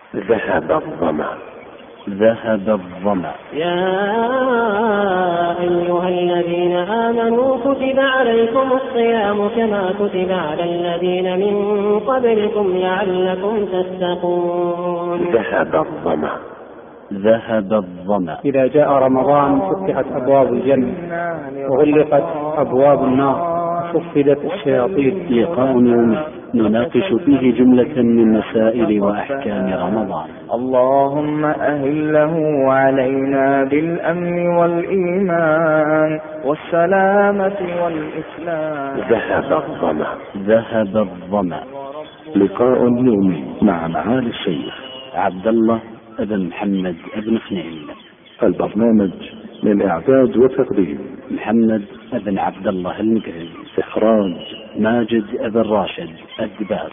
ذهب الظمأ. ذهب الظمأ. يا أيها الذين آمنوا كتب عليكم الصيام كما كتب على الذين من قبلكم لعلكم تتقون. ذهب الظمأ. ذهب الظمأ. إذا جاء رمضان فتحت أبواب الجنة وغلقت أبواب النار وصفدت الشياطين. لقاء يومي نناقش فيه جملة من مسائل وأحكام رمضان. اللهم أهله علينا بالأمن والإيمان والسلامة والإسلام. ذهب الظمأ. ذهب الظمأ. لقاء يومي مع معالي الشيخ عبد الله بن محمد بن خنين. البرنامج من إعداد وتقديم محمد بن عبد الله المقري. إخراج ماجد بن راشد الدباس.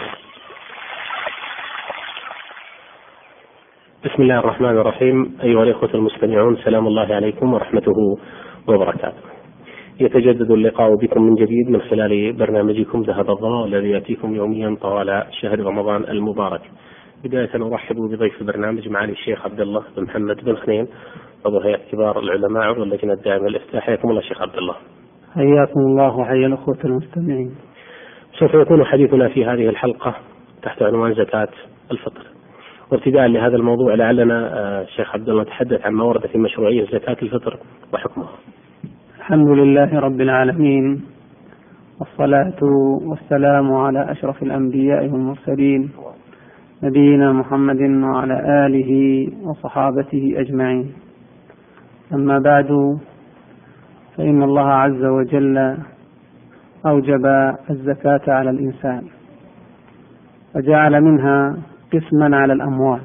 بسم الله الرحمن الرحيم. أيها الإخوة المستمعون، سلام الله عليكم ورحمته وبركاته. يتجدد اللقاء بكم من جديد من خلال برنامجكم ذهب الظمأ الذي يأتيكم يوميا طوال شهر رمضان المبارك. بداية أرحب بضيف البرنامج معالي الشيخ عبد الله بن محمد بن خنين، عضو هيئة كبار العلماء عضو اللجنة الدائمة للإفتاء. حياكم الله شيخ عبد الله. حياكم الله وحيا الأخوة المستمعين. سوف يكون حديثنا في هذه الحلقة تحت عنوان زكاة الفطر. وابتداء لهذا الموضوع لعلنا شيخ عبد الله نتحدث عن ما ورد في مشروعية زكاة الفطر وحكمها. الحمد لله رب العالمين، والصلاة والسلام على أشرف الأنبياء والمرسلين نبينا محمد وعلى آله وصحابته أجمعين. أما بعد، فإن الله عز وجل أوجب الزكاة على الإنسان وجعل منها قسما على الأموال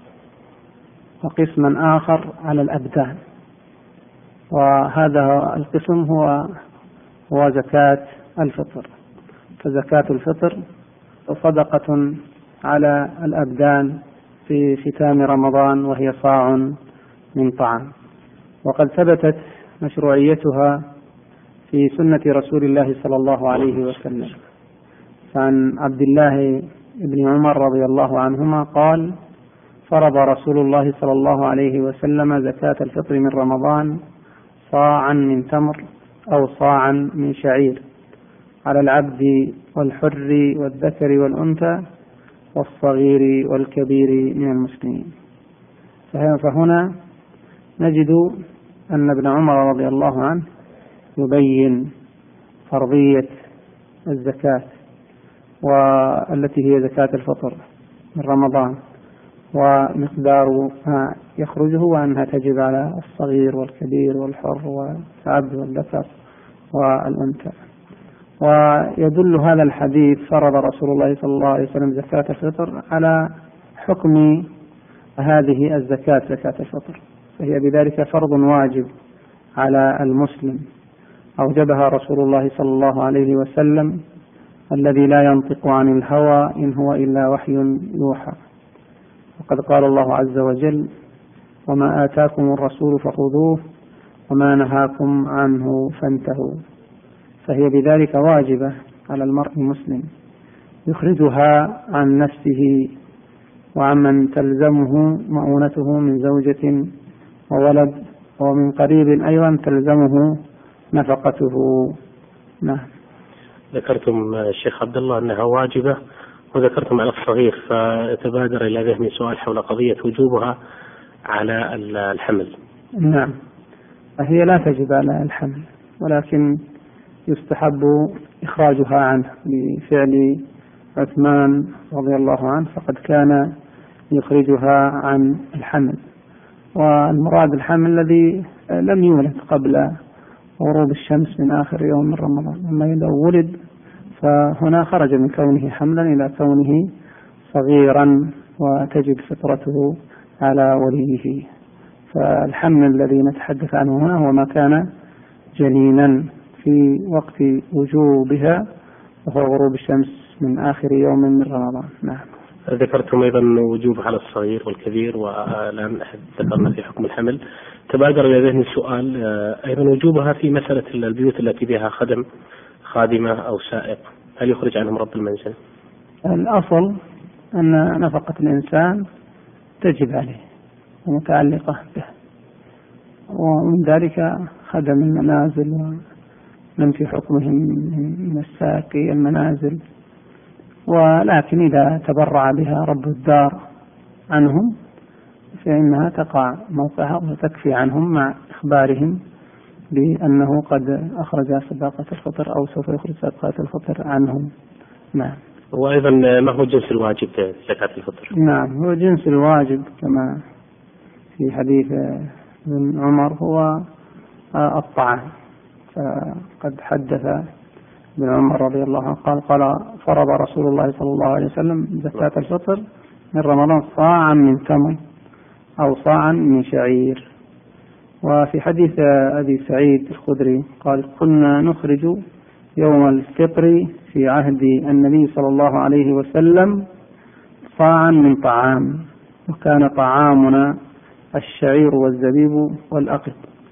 وقسما آخر على الأبدان، وهذا القسم هو زكاة الفطر. فزكاة الفطر صدقة على الأبدان في ختام رمضان، وهي صاع من طعام. وقد ثبتت مشروعيتها في سنة رسول الله صلى الله عليه وسلم. فعن عبد الله بن عمر رضي الله عنهما قال: فرض رسول الله صلى الله عليه وسلم زكاة الفطر من رمضان صاعا من تمر أو صاعا من شعير على العبد والحر والذكر والأنثى والصغير والكبير من المسلمين. فهنا نجد أن ابن عمر رضي الله عنه يبين فرضية الزكاة والتي هي زكاة الفطر من رمضان، ومقدار ما يخرجه، وأنها تجب على الصغير والكبير والحر والعبد والذكر والأنثى. ويدل هذا الحديث فرض رسول الله صلى الله عليه وسلم زكاة الفطر على حكم هذه الزكاة زكاة الفطر، فهي بذلك فرض واجب على المسلم أوجبها رسول الله صلى الله عليه وسلم الذي لا ينطق عن الهوى إن هو إلا وحي يوحى. وقد قال الله عز وجل: وما آتاكم الرسول فخذوه وما نهاكم عنه فانتهوا. فهي بذلك واجبة على المرء المسلم يخرجها عن نفسه وعمن تلزمه مؤونته من زوجة وولد، ومن قريب أيضا تلزمه نفقته. نعم. ذكرتم الشيخ عبد الله أنها واجبة، وذكرتم على الصغير، فتبادر إلى ذهني سؤال حول قضية وجوبها على الحمل. نعم، هي لا تجب على الحمل، ولكن يستحب إخراجها عنه بفعل عثمان رضي الله عنه، فقد كان يخرجها عن الحمل. والمراد الحمل الذي لم يولد قبل غروب الشمس من آخر يوم من رمضان، أما إذا ولد فهنا خرج من كونه حملا إلى كونه صغيرا وتجب فطرته على وليه. فالحمل الذي نتحدث عنه هنا هو ما كان جنينا في وقت وجوبها، وهو غروب الشمس من آخر يوم من رمضان. نعم. ذكرتم أيضا وجوبها على الصغير والكبير، والآن ذكرنا في حكم الحمل. تبادر إلى ذهني السؤال أيضا وجوبها في مسألة البيوت التي بها خادمة أو سائق، هل يخرج عنهم رب المنزل؟ الأصل أن نفقة الإنسان تجب عليه ومتعلقة به، ومن ذلك خدم المنازل ومن في حكمهم من الساقي المنازل. ولكن إذا تبرع بها رب الدار عنهم فإنها تقع موقعها وتكفي عنهم مع إخبارهم بأنه قد أخرج صدقة الفطر أو سوف يخرج صدقة الفطر عنهم. نعم. وأيضا ما هو جنس الواجب زكاة الفطر؟ نعم، هو جنس الواجب كما في حديث ابن عمر هو الطعام. فقد حدث ابن عمر رضي الله عنه قال فرض رسول الله صلى الله عليه وسلم زكاة الفطر من رمضان صاعا من تمر أو صاعا من شعير. وفي حديث أبي سعيد الخدري قال كنا نخرج يوم الفطر في عهد النبي صلى الله عليه وسلم صاعا من طعام، وكان طعامنا الشعير والزبيب والأقط.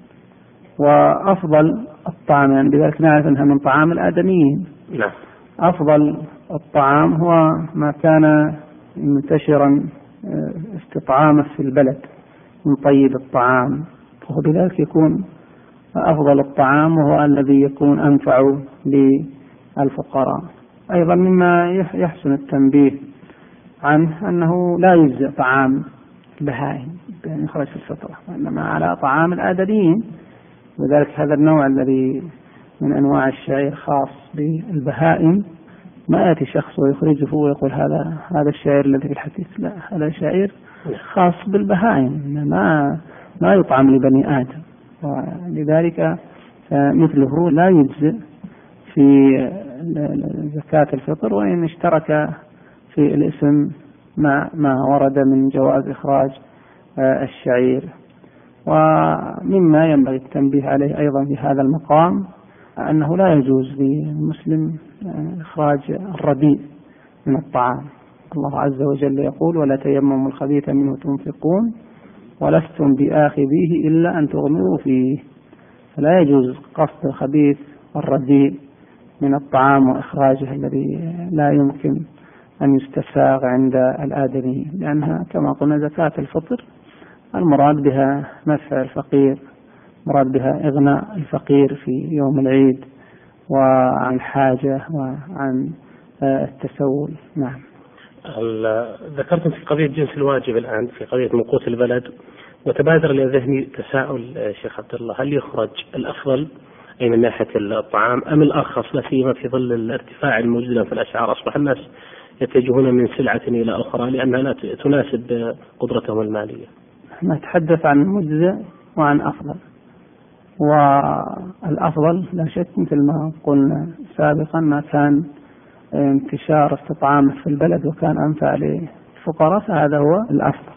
وأفضل الطعام يعني بذلك نعرف أنها من طعام الآدميين. نعم. أفضل الطعام هو ما كان منتشرا استطعامه في البلد من طيب الطعام، وهو بذلك يكون أفضل الطعام وهو الذي يكون أنفع للفقراء. أيضا مما يحسن التنبيه عنه أنه لا يجزئ طعام البهائم بأن يخرج في الفطرة، وإنما على طعام الآدميين. وذلك هذا النوع الذي من أنواع الشعير خاص بالبهائم ما يأتي شخص ويخرجه ويقول هذا الشعير الذي في الحديث، لا، هذا شعير خاص بالبهائم ما يطعم لبني آدم. ولذلك مثله لا يجزئ في زكاة الفطر وإن اشترك في الاسم ما ورد من جواز إخراج الشعير. ومما ينبغي التنبيه عليه أيضا في هذا المقام أنه لا يجوز للمسلم إخراج الرديء من الطعام. الله عز وجل يقول ولا تيمموا الخبيث منه تنفقون ولستم بآخذيه إلا أن تغمروا فيه. فلا يجوز قصد الخبيث والرديء من الطعام وإخراجه الذي لا يمكن أن يستساغ عند الآدمي، لأنها كما قلنا زكاة الفطر المراد بها نفع الفقير، مراد بها إغناء الفقير في يوم العيد وعن حاجة وعن التسول. نعم. ذكرتم في قضية جنس الواجب الآن في قضية مقوت البلد، وتبادر لذهني تساؤل شيخ عبد الله، هل يخرج الأفضل أي من ناحية الطعام أم الأرخص، لا سيما في ظل الارتفاع الموجود في الأسعار؟ أصبح الناس يتجهون من سلعة إلى أخرى لأنها لا تناسب قدرتهم المالية. نتحدث عن مجزئ وعن أفضل، والأفضل لا شك مثل ما قلنا سابقا ما كان انتشار استطعامه في البلد وكان أنفع للفقراء فهذا هو الأفضل.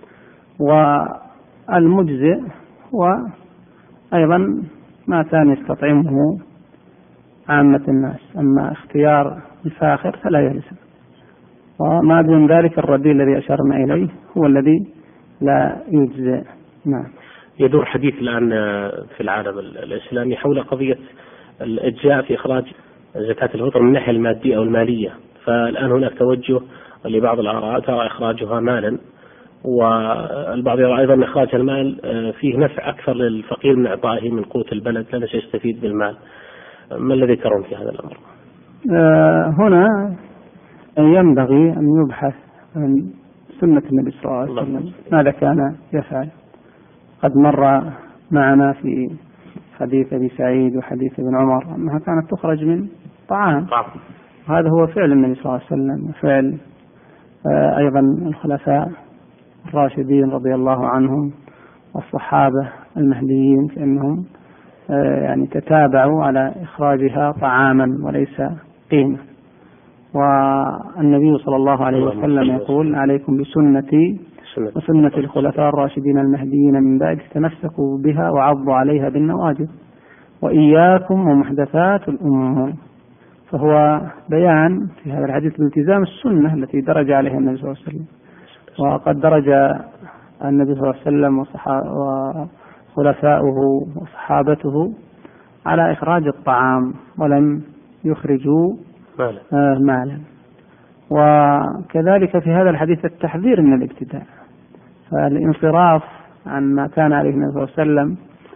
والمجزئ هو أيضا ما كان يستطعمه عامة الناس، أما اختيار الفاخر فلا يلزم. وما دون ذلك الرديء الذي أشرنا إليه هو الذي لا يجزئ. نعم. يدور حديث الآن في العالم الإسلامي حول قضية الإجزاء في إخراج زكاة الفطر من الناحية المادية أو المالية. فالآن هناك توجه لبعض الآراء ترى إخراجها مالا، والبعض يرى أيضا إخراج المال فيه نفع أكثر للفقير من إعطائه من قوت البلد لأنه سيستفيد بالمال. ما الذي ترون في هذا الأمر؟ هنا ينبغي أن يبحث عن سنة النبي صلى الله عليه وسلم ماذا كان يفعل. قد مر معنا في حديث أبي سعيد وحديث ابن عمر أنها كانت تخرج من طعام. هذا هو فعل النبي صلى الله عليه وسلم وفعل أيضا الخلفاء الراشدين رضي الله عنهم والصحابة المهديين، فإنهم يعني تتابعوا على إخراجها طعاما وليس قيمة. والنبي صلى الله عليه وسلم يقول عليكم بسنتي وسنة الخلفاء الراشدين المهديين من بعد تمسكوا بها وعضوا عليها بالنواجذ وإياكم ومحدثات الأمور. فهو بيان في هذا الحديث الالتزام السنة التي درج عليها النبي صلى الله عليه وسلم. وقد درج النبي صلى الله عليه وسلم وخلفاؤه وصحابته على إخراج الطعام ولم يخرجوا مالا. وكذلك في هذا الحديث التحذير من الابتداع، فالانصراف عن ما كان عليه النبي صلى الله عليه وسلم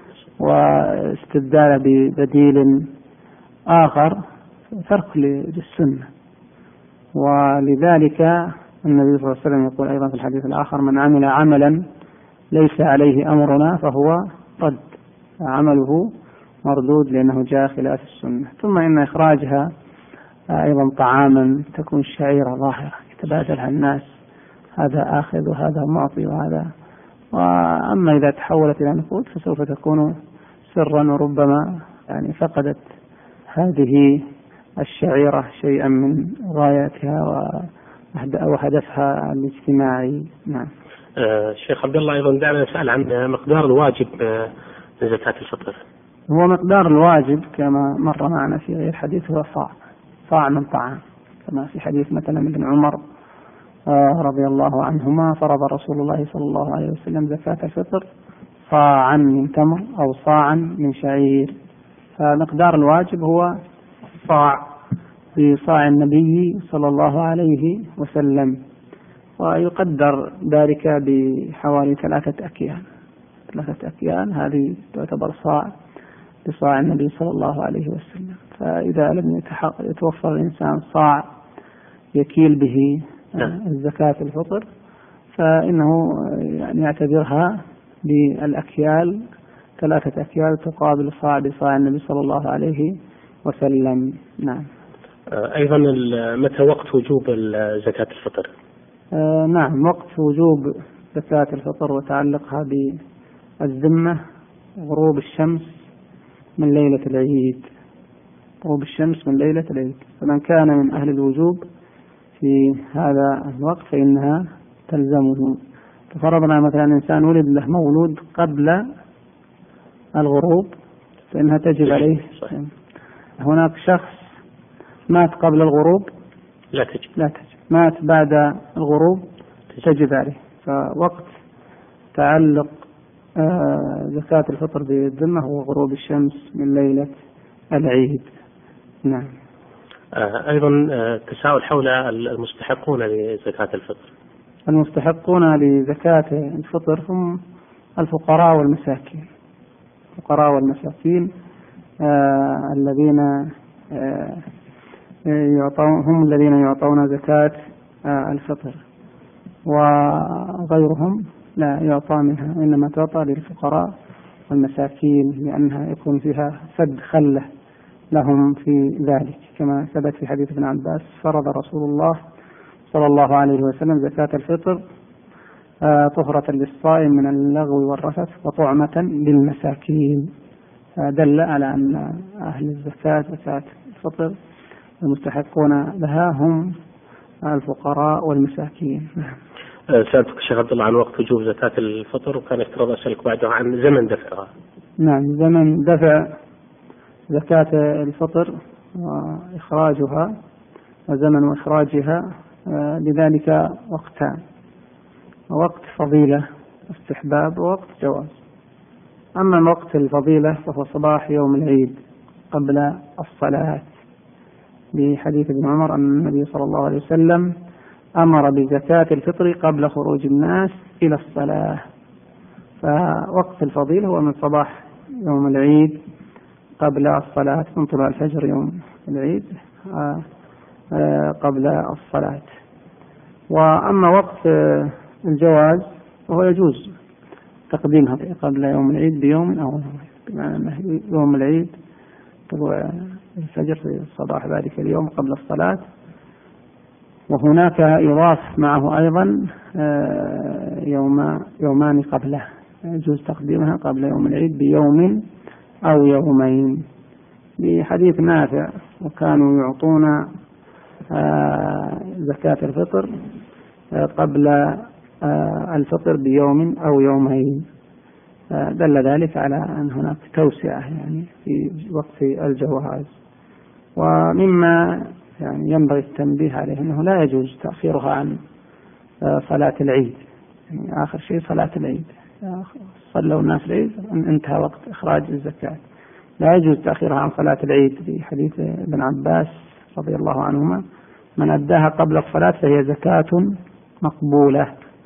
واستبداله ببديل آخر ترك للسنة. ولذلك النبي صلى الله عليه وسلم يقول أيضا في الحديث الآخر: من عمل عملا ليس عليه أمرنا فهو رد، عمله مردود لأنه جاء خلاف السنة. ثم إن إخراجها أيضا طعاما تكون الشعيرة ظاهرة يتبادلها الناس، هذا آخذ وهذا معطي وهذا. وأما إذا تحولت إلى نقود فسوف تكون سرا، وربما يعني فقدت هذه الشعيرة شيئا من غايتها وهدفها الاجتماعي. نعم. شيخ عبد الله أيضا دعنا نسأل عن مقدار الواجب من زكاة الفطر. هو مقدار الواجب كما مر معنا في غير حديث هو صاع من طعام، كما في حديث مثلا ابن عمر رضي الله عنهما: فرض رسول الله صلى الله عليه وسلم زكاة الفطر صاعا من تمر أو صاعا من شعير. فمقدار الواجب هو صاع بصاع النبي صلى الله عليه وسلم، ويقدر ذلك بحوالي 3 أكيال. هذه تعتبر صاع بصاع النبي صلى الله عليه وسلم. فإذا لم يتوفر الإنسان صاع يكيل به الزكاة الفطر فإنه يعني يعتبرها بالأكيال، 3 أكيال تقابل صاع بصاع النبي صلى الله عليه وسلم. نعم. أيضا متى وقت وجوب زكاة الفطر؟ نعم، وقت وجوب زكاة الفطر وتعلقها بالذمة غروب الشمس من ليلة العيد. غروب الشمس من ليلة العيد، فمن كان من أهل الوجوب في هذا الوقت فإنها تلزمه. ففرضنا مثلا إنسان ولد له مولود قبل الغروب فإنها تجب عليه. هناك شخص مات قبل الغروب لا تجب. مات بعد الغروب تجب عليه. فوقت تعلق زكاة الفطر بالذمة هو غروب الشمس من ليلة العيد. نعم. أيضا تساؤل حول المستحقون لزكاة الفطر. المستحقون لزكاة الفطر هم الفقراء والمساكين. الفقراء والمساكين الذين هم الذين يعطون زكاة الفطر، وغيرهم لا يعطى منها، إنما تعطى للفقراء والمساكين لأنها يكون فيها سد خلة لهم في ذلك، كما ثبت في حديث ابن عباس: فرض رسول الله صلى الله عليه وسلم زكاة الفطر طهرة للصائم من اللغو والرفث وطعمة للمساكين. دل على أن أهل الزكاة زكاة الفطر المستحقون لها هم الفقراء والمساكين. سألتك شيخ عبد الله عن وقت وجوب زكاة الفطر، وكان يفترض أسألك بعده عن زمن دفعها. نعم، زمن دفع زكاة الفطر وإخراجها وزمن إخراجها لذلك وقتان: وقت فضيلة استحباب ووقت جواز. أما وقت الفضيلة فهو صباح يوم العيد قبل الصلاة، بحديث ابن عمر أن النبي صلى الله عليه وسلم أمر بزكاة الفطر قبل خروج الناس إلى الصلاة. فوقت الفضيلة هو من صباح يوم العيد قبل الصلاة، من طلوع الفجر يوم العيد قبل الصلاة. وأما وقت الجواز فهو يجوز تقديمها قبل يوم العيد بيوم أو بمعنى أنه يوم العيد طلوع الفجر في صباح ذلك اليوم قبل الصلاة. وهناك يضاف معه أيضا يومان قبله، يجوز تقديمها قبل يوم العيد بيوم أو يومين، بحديث نافع: وكانوا يعطون زكاة الفطر قبل الفطر بيوم أو يومين. دل ذلك على أن هناك توسعة يعني في وقت الجواز. ومما يعني ينبغي التنبيه عليه أنه لا يجوز تأخيرها عن صلاة العيد، يعني آخر شيء صلاة العيد، صلوا الناس العيد انتهى وقت إخراج الزكاة. لا يجوز تأخيرها عن صلاة العيد، في حديث ابن عباس رضي الله عنهما: من أداها قبل الصلاة فهي زكاة مقبولة.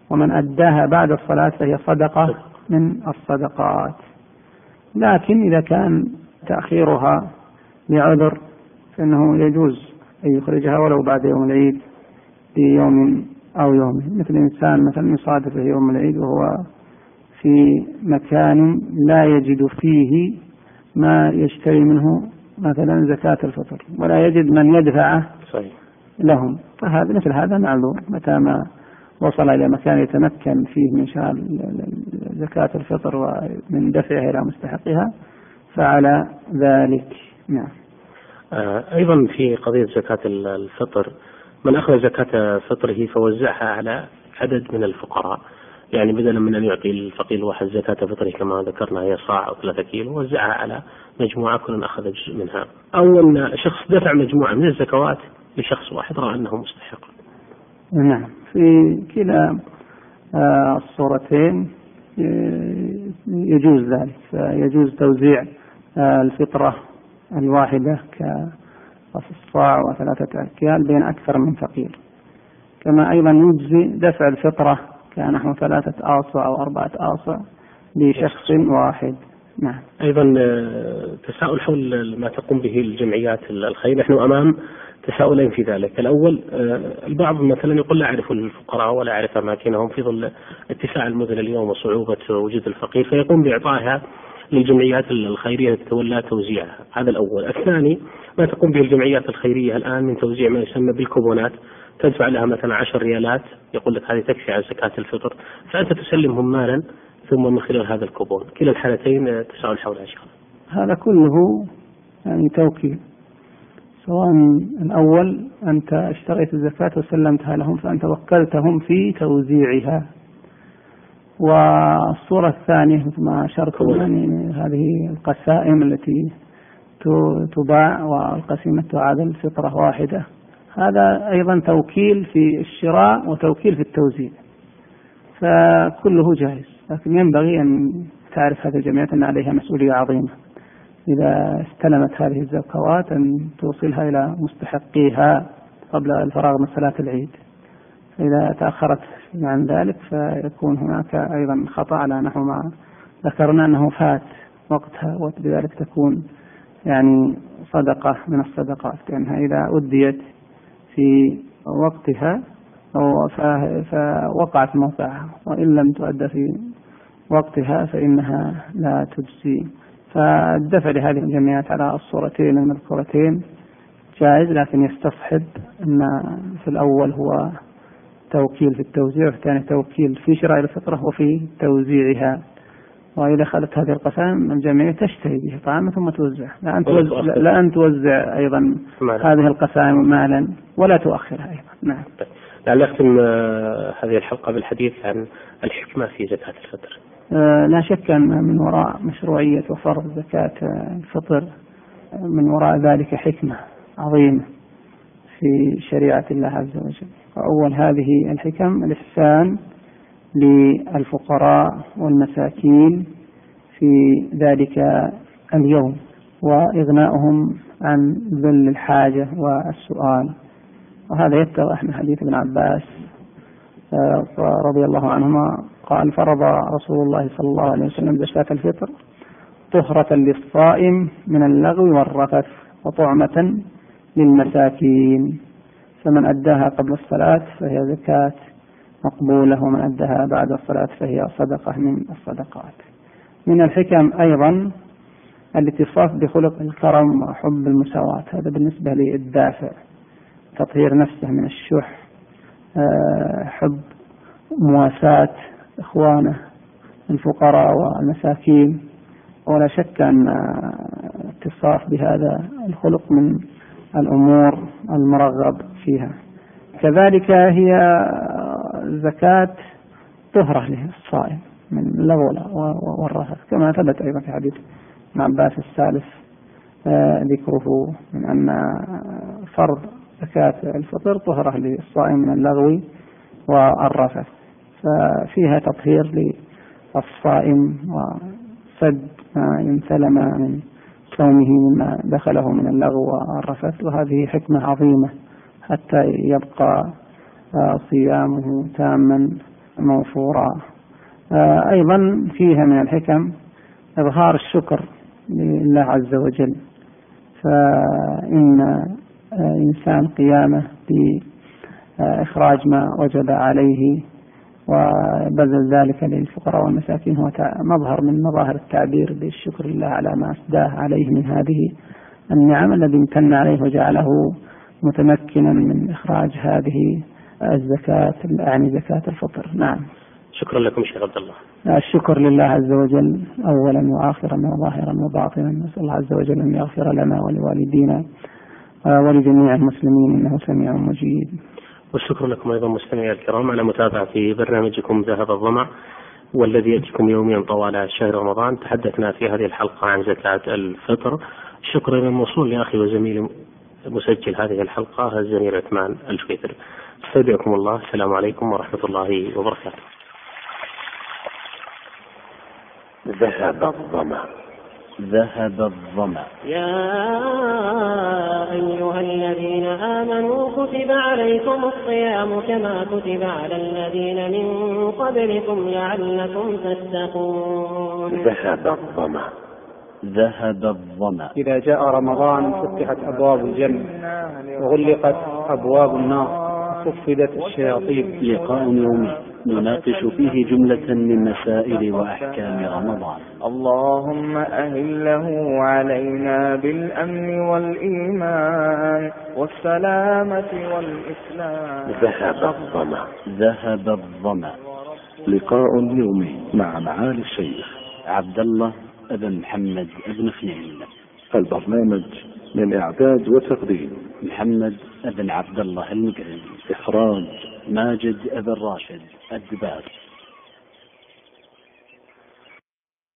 ومن أداها بعد الصلاة فهي صدقة من الصدقات. لكن إذا كان تأخيرها لعذر فإنه يجوز أن يخرجها ولو بعد يوم العيد بيوم أو يومين، مثل إنسان مثلا يصادفه يوم العيد وهو في مكان لا يجد فيه ما يشتري منه مثلا زكاة الفطر ولا يجد من يدفعه لهم، فهذا مثل هذا معلوم متى ما وصل إلى مكان يتمكن فيه من شراء زكاة الفطر ومن دفعها إلى مستحقها فعلى ذلك. نعم. أيضا في قضية زكاة الفطر، من أخذ زكاة فطره فوزعها على عدد من الفقراء، يعني بدلا من أن يعطي الفقير واحد زكاة فطره كما ذكرنا هي صاع أو 3 كيلو، وزعها على مجموعة كل أخذ جزء منها، أو أن شخص دفع مجموعة من الزكوات لشخص واحد رأى أنه مستحق. نعم. في كلا الصورتين يجوز ذلك، فيجوز توزيع الفطرة الواحدة كالصاع و3 أكيال بين أكثر من فقير، كما أيضا يجزي دفع الفطرة كنحو 3 آصع أو 4 آصع لشخص واحد. نعم. أيضا تساؤل حول ما تقوم به الجمعيات الخير، نحن أمام تساؤلين في ذلك. الأول البعض مثلا يقول لا أعرف الفقراء ولا أعرف أماكنهم في ظل اتساع المدن اليوم وصعوبة وجود الفقير، فيقوم بإعطائها للجمعيات الخيرية تتولى توزيعها. هذا الأول. الثاني ما تقوم به الجمعيات الخيرية الآن من توزيع ما يسمى بالكوبونات، تدفع لها مثلا 10 ريالات، يقول لك هذه تكفي على زكاة الفطر، فأنت تسلمهم مالا ثم من خلال هذا الكوبون. كلا الحالتين تساؤل حولها شيخ. هذا كله يعني توكيل، سواء الأول أنت اشتريت الزكاة وسلمتها لهم فأنت وكلتهم في توزيعها، والصورة الثانية ما أشرتم يعني هذه القسائم التي تباع والقسيمة تعادل فطرة واحدة، هذا أيضا توكيل في الشراء وتوكيل في التوزيع، فكله جائز. لكن ينبغي أن تعرف هذه الجمعيات أن عليها مسؤولية عظيمة إذا استلمت هذه الزكوات أن توصلها إلى مستحقيها قبل الفراغ من صلاة العيد، فإذا تأخرت عن ذلك فيكون هناك أيضا خطأ على نحو ما ذكرنا أنه فات وقتها، وبذلك تكون يعني صدقة من الصدقات، لأنها إذا أديت في وقتها فوقعت موقعها، وإن لم تؤدى في وقتها فإنها لا تجزي. فالدفع لهذه الجمعيات على الصورتين المذكورتين جائز، لكن يستصحب أن في الأول هو توكيل في التوزيع، وفي الثاني توكيل في شراء الفطرة وفي توزيعها. وإذا خلت هذه القسائم الجمعية تشتري بها طعاما ثم توزع، لا أن توزع أيضا هذه القسائم مالا ولا تؤخرها أيضا. نعم. لعل أختم هذه الحلقة بالحديث عن الحكمة في زكاة الفطر. لا شك أن من وراء مشروعية وفرض زكاة الفطر من وراء ذلك حكمة عظيمة في شريعة الله عز وجل. وأول هذه الحكم الإحسان للفقراء والمساكين في ذلك اليوم، وإغناؤهم عن ذل الحاجة والسؤال. وهذا يتضح من حديث ابن عباس رضي الله عنهما قال: فرض رسول الله صلى الله عليه وسلم زكاة الفطر طهرة للصائم من اللغو والرفث وطعمة للمساكين، فمن أداها قبل الصلاة فهي زكاة مقبولة، ومن أداها بعد الصلاة فهي صدقة من الصدقات. من الحكم أيضا الاتصاف بخلق الكرم وحب المساواة، هذا بالنسبة للدافع، تطهير نفسه من الشح، حب مواساة إخوانه الفقراء والمساكين. ولا شك أن اتصاف بهذا الخلق من الأمور المرغب فيها. كذلك هي زكاة طهرة للصائم من اللغو والرفث، كما ثبت أيضا في حديث ابن عباس الثالث ذكره من أن فرض زكاة الفطر طهرة للصائم من اللغو والرفث، ففيها تطهير للصائم وسد ما ينسلم من صومه مما دخله من اللغو والرفث. وهذه حكمة عظيمة حتى يبقى صيامه تاما موفورا. أيضا فيها من الحكم إظهار الشكر لله عز وجل، فإن إنسان قيامه بإخراج ما وجب عليه وبذل ذلك للفقراء والمساكين هو مظهر من مظاهر التعبير بالشكر لله على ما أسداه عليه من هذه النعم الذي امتن عليه وجعله متمكنا من إخراج هذه الزكاة، يعني زكاة الفطر. نعم. شكرا لكم شيخ عبد الله. الشكر لله عز وجل أولا وآخرا وظاهرا وباطنا، نسأل الله عز وجل أن يغفر لنا ولوالدينا ولجميع المسلمين إنه سميع مجيب. والشكر لكم أيضا مستمعي الكرام على متابعة برنامجكم ذهب الظمأ، والذي يأتيكم يوميا طوال شهر رمضان. تحدثنا في هذه الحلقة عن زكاة الفطر. الشكر إلى الموصول لأخي وزميلي مسجل هذه الحلقة الزميل عثمان الشويتر. استودعكم الله، السلام عليكم ورحمة الله وبركاته. ذهب الظمأ. ذهب الظمأ. يا أيها الذين آمنوا كتب عليكم الصيام كما كتب على الذين من قبلكم لعلكم تتقون. ذهب الظمأ. ذهب الظمأ. إذا جاء رمضان فتحت أبواب الجنة وغلقت أبواب النار وصفدت الشياطين. لقاء يومي نناقش فيه جملة من مسائل وأحكام رمضان. اللهم أهله علينا بالأمن والإيمان والسلامة والإسلام. ذهب الظمأ. ذهب الظمأ. لقاء يومي مع معالي الشيخ عبد الله بن محمد بن خليل. البرنامج من إعداد وتقديم محمد بن عبد الله المقري. إخراج ماجد بن راشد الدباس.